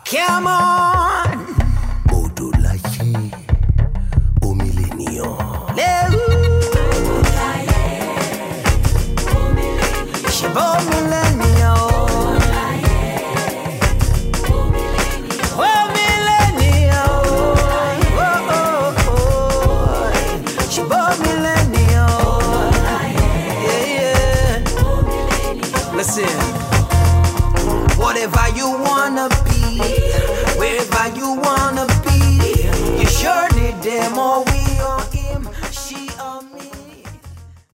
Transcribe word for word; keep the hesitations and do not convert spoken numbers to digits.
Come on. Odolaye, o millennium. Shibo millennium. Oh millennium. Oh oh oh. Shibo millennium. Yeah yeah. Listen. Whatever you wanna be.